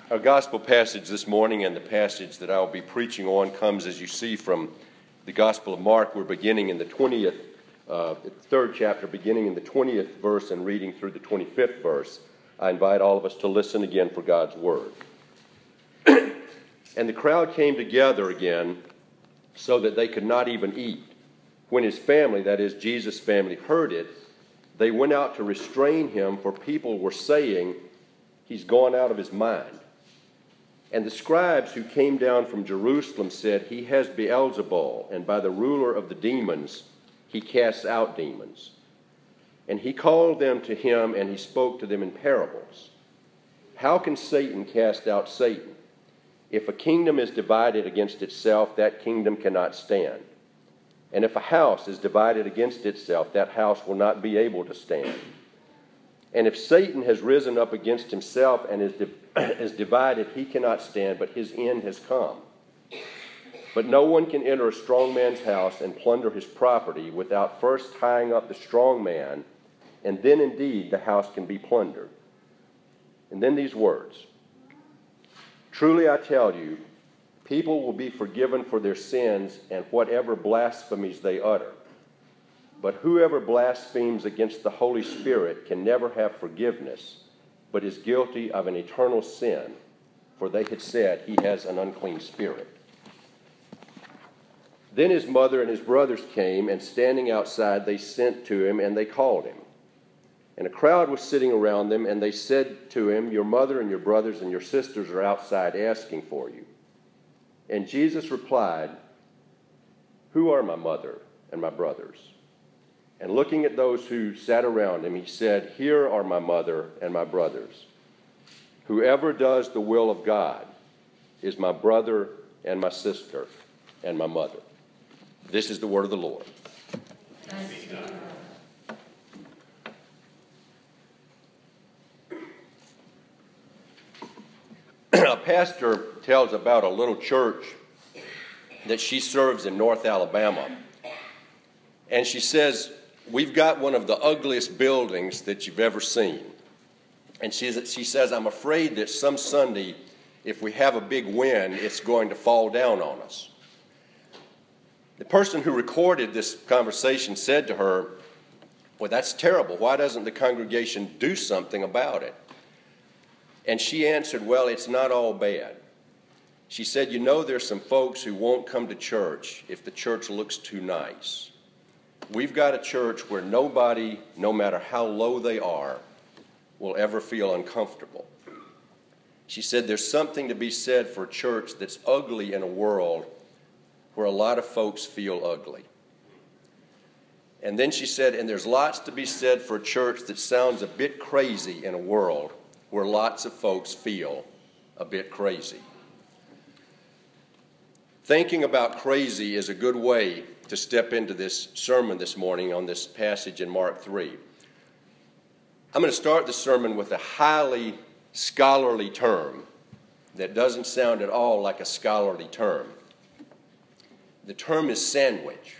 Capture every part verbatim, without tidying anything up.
Our gospel passage this morning and the passage that I'll be preaching on comes, as you see, from the Gospel of Mark. We're beginning in the twentieth, uh, third chapter, beginning in the twentieth verse and reading through the twenty-fifth verse. I invite all of us to listen again for God's word. And the crowd came together again so that they could not even eat. When his family, that is Jesus' family, heard it, they went out to restrain him, for people were saying, "He's gone out of his mind." And the scribes who came down from Jerusalem said, "He has Beelzebul, and by the ruler of the demons he casts out demons." And he called them to him, and he spoke to them in parables. "How can Satan cast out Satan? If a kingdom is divided against itself, that kingdom cannot stand. And if a house is divided against itself, that house will not be able to stand. And if Satan has risen up against himself and is, di- is divided, he cannot stand, but his end has come. But no one can enter a strong man's house and plunder his property without first tying up the strong man, and then indeed the house can be plundered." And then these words, "Truly I tell you, people will be forgiven for their sins and whatever blasphemies they utter. But whoever blasphemes against the Holy Spirit can never have forgiveness, but is guilty of an eternal sin, for they had said he has an unclean spirit." Then his mother and his brothers came, and standing outside they sent to him, and they called him. And a crowd was sitting around them, and they said to him, "Your mother and your brothers and your sisters are outside asking for you." And Jesus replied, "Who are my mother and my brothers?" And looking at those who sat around him, he said, "Here are my mother and my brothers. Whoever does the will of God is my brother and my sister and my mother." This is the word of the Lord. Thanks be to God. A pastor tells about a little church that she serves in North Alabama. And she says, "We've got one of the ugliest buildings that you've ever seen." And she, she says, "I'm afraid that some Sunday, if we have a big wind, it's going to fall down on us." The person who recorded this conversation said to her, "Well, that's terrible. Why doesn't the congregation do something about it?" And she answered, "Well, it's not all bad." She said, "You know, there's some folks who won't come to church if the church looks too nice. We've got a church where nobody, no matter how low they are, will ever feel uncomfortable." She said, "There's something to be said for a church that's ugly in a world where a lot of folks feel ugly." And then she said, "And there's lots to be said for a church that sounds a bit crazy in a world where lots of folks feel a bit crazy." Thinking about crazy is a good way to step into this sermon this morning on this passage in Mark three. I'm going to start the sermon with a highly scholarly term that doesn't sound at all like a scholarly term. The term is sandwich.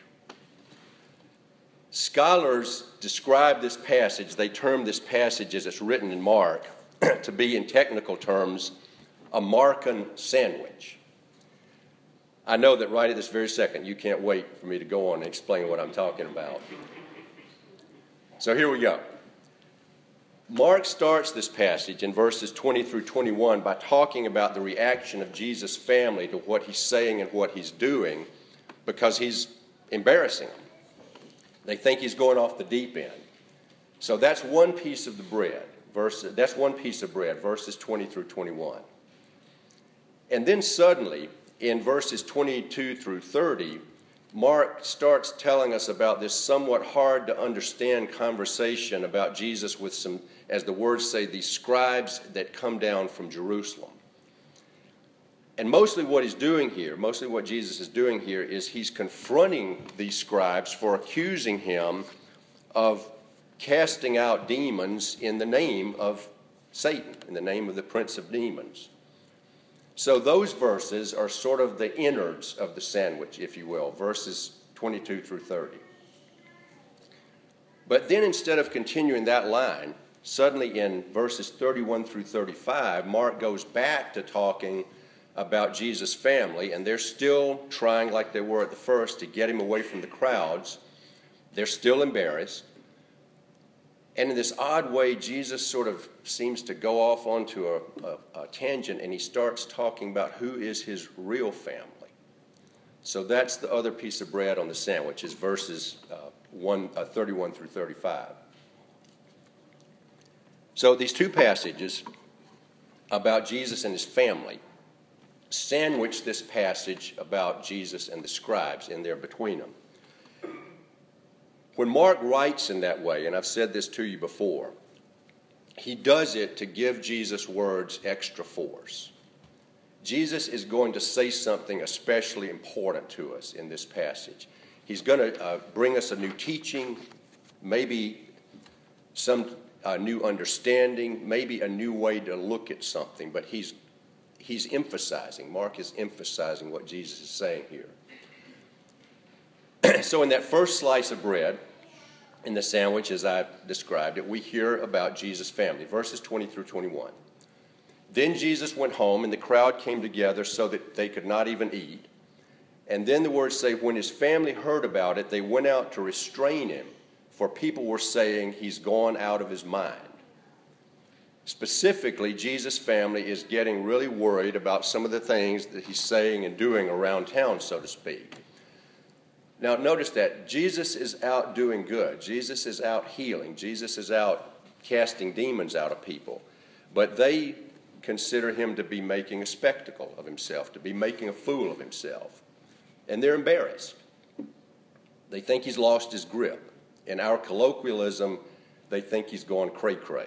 Scholars describe this passage, they term this passage as it's written in Mark, to be, in technical terms, a Markan sandwich. I know that right at this very second, you can't wait for me to go on and explain what I'm talking about. So here we go. Mark starts this passage in verses twenty through twenty-one by talking about the reaction of Jesus' family to what he's saying and what he's doing, because he's embarrassing them. They think he's going off the deep end. So that's one piece of the bread. Verse, that's one piece of bread, verses twenty through twenty-one. And then suddenly, in verses twenty-two through thirty, Mark starts telling us about this somewhat hard to understand conversation about Jesus with some, as the words say, these scribes that come down from Jerusalem. And mostly what he's doing here, mostly what Jesus is doing here, is he's confronting these scribes for accusing him of casting out demons in the name of Satan, in the name of the prince of demons. So those verses are sort of the innards of the sandwich, if you will, verses twenty-two through thirty. But then instead of continuing that line, suddenly in verses thirty-one through thirty-five, Mark goes back to talking about Jesus' family, and they're still trying, like they were at the first, to get him away from the crowds. They're still embarrassed. And in this odd way, Jesus sort of seems to go off onto a, a, a tangent, and he starts talking about who is his real family. So that's the other piece of bread on the sandwich, is verses uh, one, uh, thirty-one through thirty-five. So these two passages about Jesus and his family sandwich this passage about Jesus and the scribes in there between them. When Mark writes in that way, and I've said this to you before, he does it to give Jesus' words extra force. Jesus is going to say something especially important to us in this passage. He's going to uh, bring us a new teaching, maybe some uh, new understanding, maybe a new way to look at something, but he's He's emphasizing, Mark is emphasizing what Jesus is saying here. So in that first slice of bread, in the sandwich as I described it, we hear about Jesus' family, verses twenty through twenty-one. Then Jesus went home, and the crowd came together so that they could not even eat. And then the words say, when his family heard about it, they went out to restrain him, for people were saying he's gone out of his mind. Specifically, Jesus' family is getting really worried about some of the things that he's saying and doing around town, so to speak. Now, notice that Jesus is out doing good. Jesus is out healing. Jesus is out casting demons out of people. But they consider him to be making a spectacle of himself, to be making a fool of himself. And they're embarrassed. They think he's lost his grip. In our colloquialism, they think he's gone cray-cray.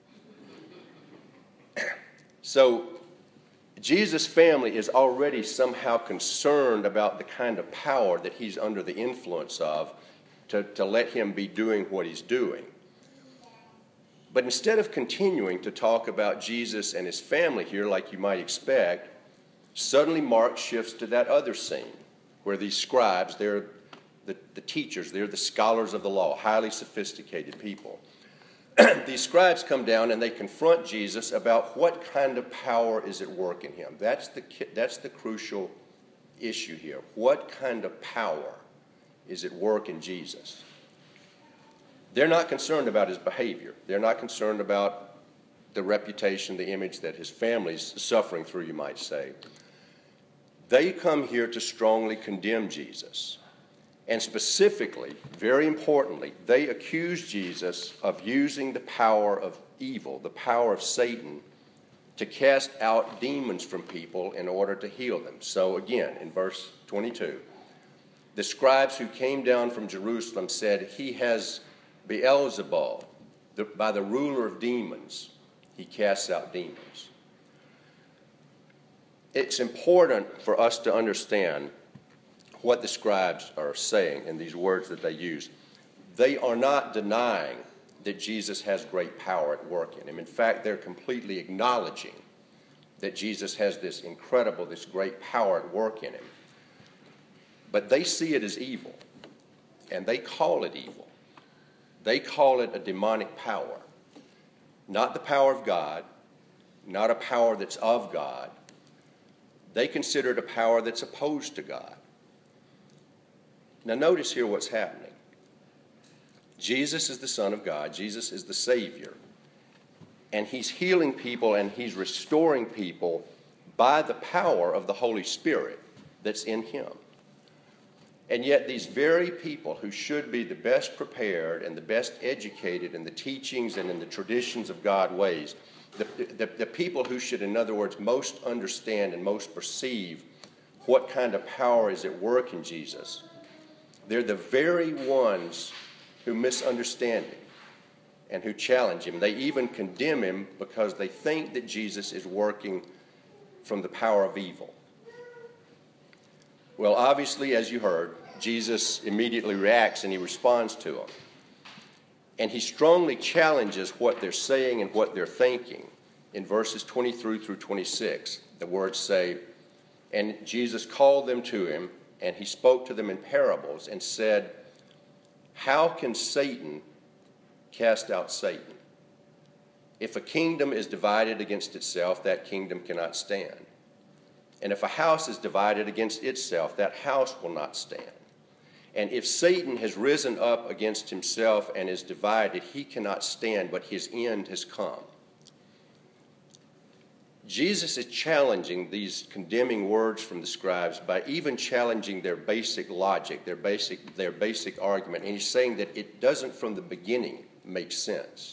So Jesus' family is already somehow concerned about the kind of power that he's under the influence of to, to let him be doing what he's doing. But instead of continuing to talk about Jesus and his family here like you might expect, suddenly Mark shifts to that other scene where these scribes, they're the, the teachers, they're the scholars of the law, highly sophisticated people. These scribes come down and they confront Jesus about what kind of power is at work in him. That's the, that's the crucial issue here. What kind of power is at work in Jesus? They're not concerned about his behavior. They're not concerned about the reputation, the image that his family's suffering through, you might say. They come here to strongly condemn Jesus. And specifically, very importantly, they accuse Jesus of using the power of evil, the power of Satan, to cast out demons from people in order to heal them. So again, in verse twenty-two, the scribes who came down from Jerusalem said, he has Beelzebul, the, by the ruler of demons, he casts out demons. It's important for us to understand what the scribes are saying in these words that they use. They are not denying that Jesus has great power at work in him. In fact, they're completely acknowledging that Jesus has this incredible, this great power at work in him. But they see it as evil, and they call it evil. They call it a demonic power. Not the power of God, not a power that's of God. They consider it a power that's opposed to God. Now notice here what's happening. Jesus is the Son of God. Jesus is the Savior. And he's healing people and he's restoring people by the power of the Holy Spirit that's in him. And yet these very people who should be the best prepared and the best educated in the teachings and in the traditions of God's ways, the, the, the people who should, in other words, most understand and most perceive what kind of power is at work in Jesus, they're the very ones who misunderstand him and who challenge him. They even condemn him because they think that Jesus is working from the power of evil. Well, obviously, as you heard, Jesus immediately reacts and he responds to them. And he strongly challenges what they're saying and what they're thinking. In verses twenty-three through twenty-six, the words say, and Jesus called them to him, and he spoke to them in parables and said, how can Satan cast out Satan? If a kingdom is divided against itself, that kingdom cannot stand. And if a house is divided against itself, that house will not stand. And if Satan has risen up against himself and is divided, he cannot stand, but his end has come. Jesus is challenging these condemning words from the scribes by even challenging their basic logic, their basic, their basic argument. And he's saying that it doesn't from the beginning make sense.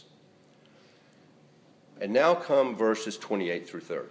And now come verses twenty-eight through thirty.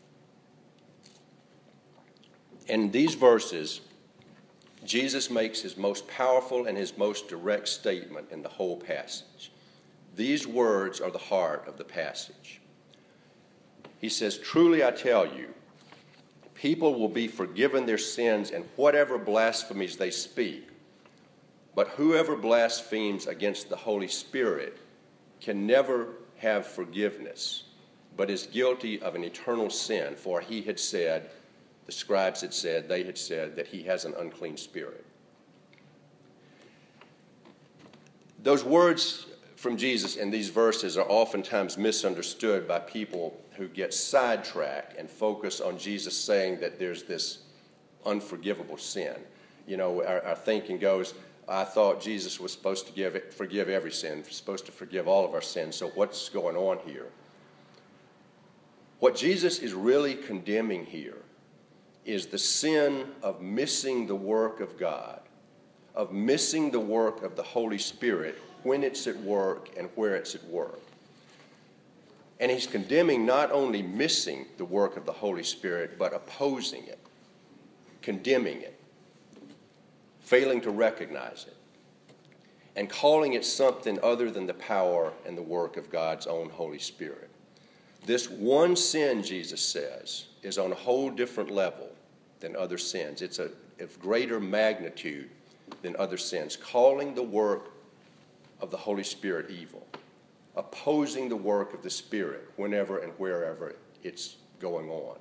In these verses, Jesus makes his most powerful and his most direct statement in the whole passage. These words are the heart of the passage. He says, "Truly I tell you, people will be forgiven their sins and whatever blasphemies they speak. But whoever blasphemes against the Holy Spirit can never have forgiveness, but is guilty of an eternal sin. For he had said," the scribes had said, they had said, "that he has an unclean spirit." Those words from Jesus in these verses are oftentimes misunderstood by people who get sidetracked and focus on Jesus saying that there's this unforgivable sin. You know, our, our thinking goes, I thought Jesus was supposed to give, forgive every sin, supposed to forgive all of our sins, so what's going on here? What Jesus is really condemning here is the sin of missing the work of God, of missing the work of the Holy Spirit when it's at work and where it's at work. And he's condemning not only missing the work of the Holy Spirit, but opposing it, condemning it, failing to recognize it, and calling it something other than the power and the work of God's own Holy Spirit. This one sin, Jesus says, is on a whole different level than other sins. It's a, of greater magnitude than other sins, calling the work of the Holy Spirit evil, opposing the work of the Spirit whenever and wherever it's going on.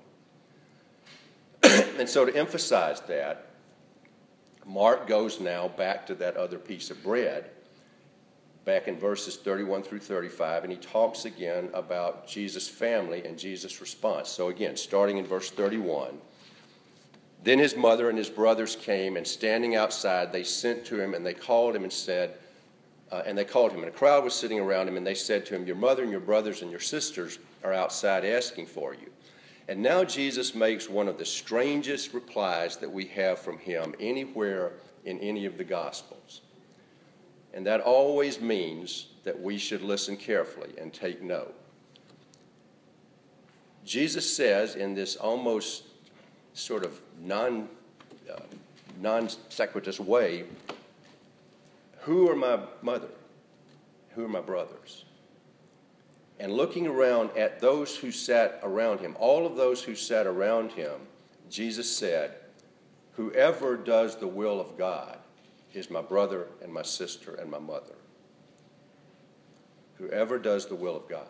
And so to emphasize that, Mark goes now back to that other piece of bread, back in verses thirty-one through thirty-five, and he talks again about Jesus' family and Jesus' response. So again, starting in verse thirty-one, "Then his mother and his brothers came, and standing outside, they sent to him, and they called him and said, uh, and they called him, and a crowd was sitting around him, and they said to him, 'Your mother and your brothers and your sisters are outside asking for you.' And now Jesus makes one of the strangest replies that we have from him anywhere in any of the Gospels. And that always means that we should listen carefully and take note. Jesus says in this almost sort of non, uh, non-sequitur way, 'Who are my mother? Who are my brothers?' And looking around at those who sat around him, all of those who sat around him, Jesus said, 'Whoever does the will of God is my brother and my sister and my mother.' Whoever does the will of God."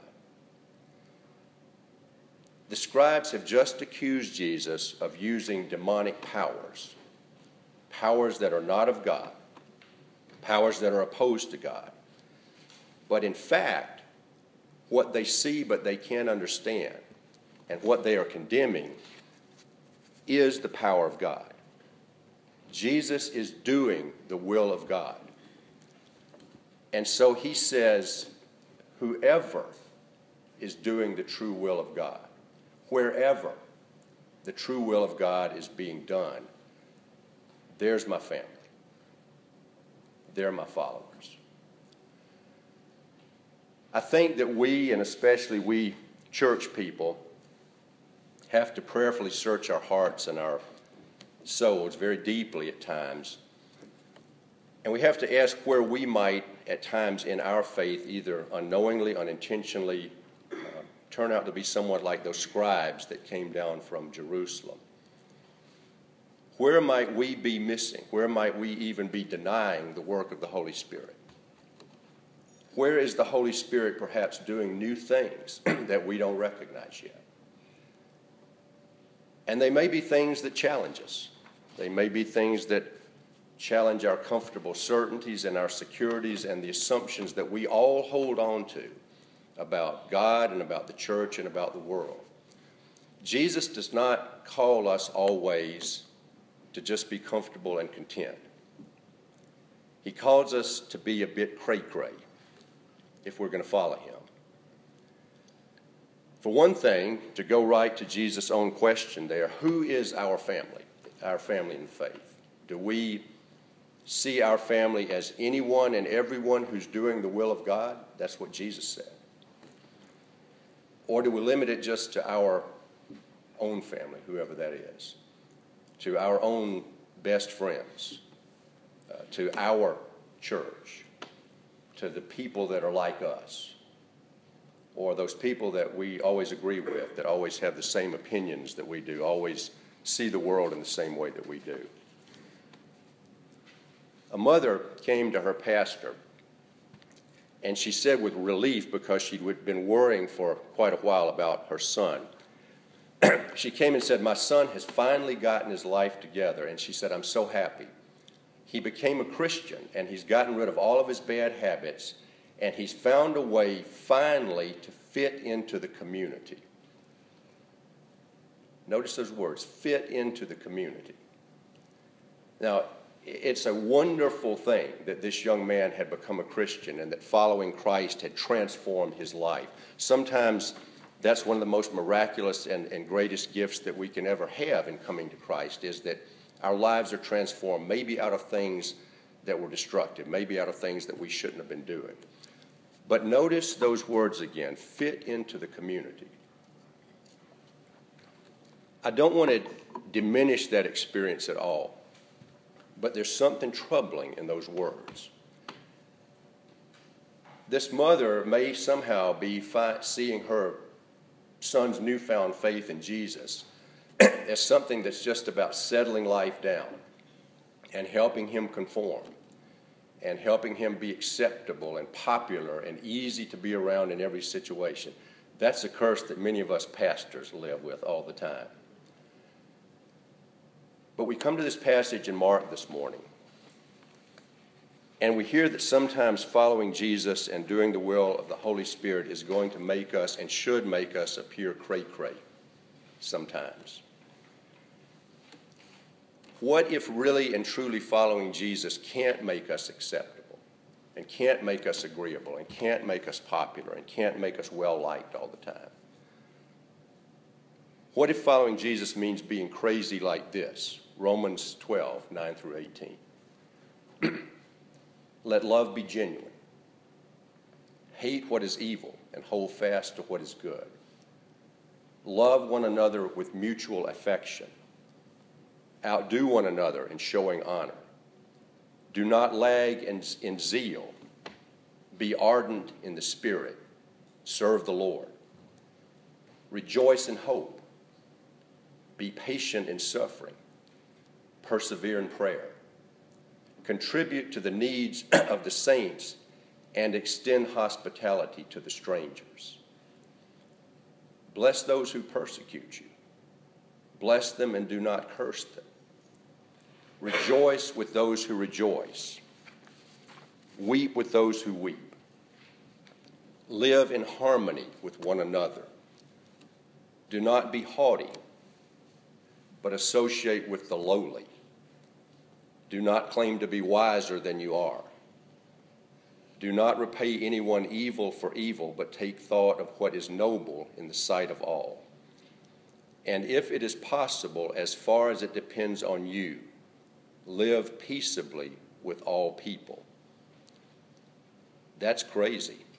The scribes have just accused Jesus of using demonic powers, powers that are not of God, powers that are opposed to God. But in fact, what they see but they can't understand, and what they are condemning, is the power of God. Jesus is doing the will of God. And so he says, whoever is doing the true will of God, wherever the true will of God is being done, there's my family. They're my followers. I think that we, and especially we church people, have to prayerfully search our hearts and our souls very deeply at times. And we have to ask where we might, at times in our faith, either unknowingly, unintentionally, uh, turn out to be somewhat like those scribes that came down from Jerusalem. Where might we be missing? Where might we even be denying the work of the Holy Spirit? Where is the Holy Spirit perhaps doing new things that we don't recognize yet? And they may be things that challenge us. They may be things that challenge our comfortable certainties and our securities and the assumptions that we all hold on to about God and about the church and about the world. Jesus does not call us always to just be comfortable and content. He calls us to be a bit cray-cray if we're going to follow him. For one thing, to go right to Jesus' own question there, who is our family, our family in faith? Do we see our family as anyone and everyone who's doing the will of God? That's what Jesus said. Or do we limit it just to our own family, whoever that is, to our own best friends, uh, to our church, to the people that are like us, or those people that we always agree with, that always have the same opinions that we do, always see the world in the same way that we do? A mother came to her pastor, and she said with relief, because she'd been worrying for quite a while about her son, she came and said, "My son has finally gotten his life together." And she said, "I'm so happy. He became a Christian, and he's gotten rid of all of his bad habits, and he's found a way finally to fit into the community." Notice those words, fit into the community. Now, it's a wonderful thing that this young man had become a Christian and that following Christ had transformed his life. Sometimes that's one of the most miraculous and, and greatest gifts that we can ever have in coming to Christ, is that our lives are transformed, maybe out of things that were destructive, maybe out of things that we shouldn't have been doing. But notice those words again, fit into the community. I don't want to diminish that experience at all, but there's something troubling in those words. This mother may somehow be fi- seeing her son's newfound faith in Jesus as something that's just about settling life down and helping him conform and helping him be acceptable and popular and easy to be around in every situation. That's a curse that many of us pastors live with all the time. But we come to this passage in Mark this morning, and we hear that sometimes following Jesus and doing the will of the Holy Spirit is going to make us and should make us appear cray-cray sometimes. What if really and truly following Jesus can't make us acceptable and can't make us agreeable and can't make us popular and can't make us well-liked all the time? What if following Jesus means being crazy like this? Romans twelve, nine through eighteen. Let love be genuine. Hate what is evil and hold fast to what is good. Love one another with mutual affection. Outdo one another in showing honor. Do not lag in, in zeal. Be ardent in the Spirit. Serve the Lord. Rejoice in hope. Be patient in suffering. Persevere in prayer. Contribute to the needs of the saints and extend hospitality to the strangers. Bless those who persecute you. Bless them and do not curse them. Rejoice with those who rejoice. Weep with those who weep. Live in harmony with one another. Do not be haughty, but associate with the lowly. Do not claim to be wiser than you are. Do not repay anyone evil for evil, but take thought of what is noble in the sight of all. And if it is possible, as far as it depends on you, live peaceably with all people. That's crazy.